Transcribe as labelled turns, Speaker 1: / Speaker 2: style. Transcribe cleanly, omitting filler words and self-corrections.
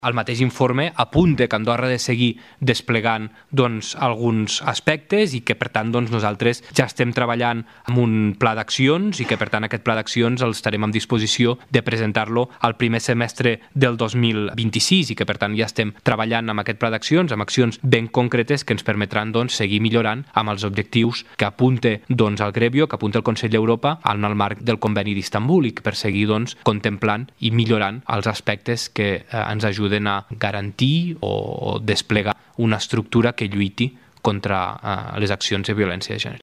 Speaker 1: El mateix informe apunta que Andorra ha de seguir desplegant alguns aspectes i que, per tant, nosaltres ja estem treballant en un pla d'accions i que, per tant, aquest pla d'accions el estarem en disposició de presentar-lo al primer semestre del 2026 i que, per tant, ja estem treballant amb aquest pla d'accions, amb accions ben concretes que ens permetran seguir millorant amb els objectius que apunta el Grevio, que apunta el Consell d'Europa en el marc del conveni d'Istanbul i per seguir contemplant i millorant els aspectes que ens ajuden a garantir o desplegar una estructura que lluiti contra les accions de violència de gènere.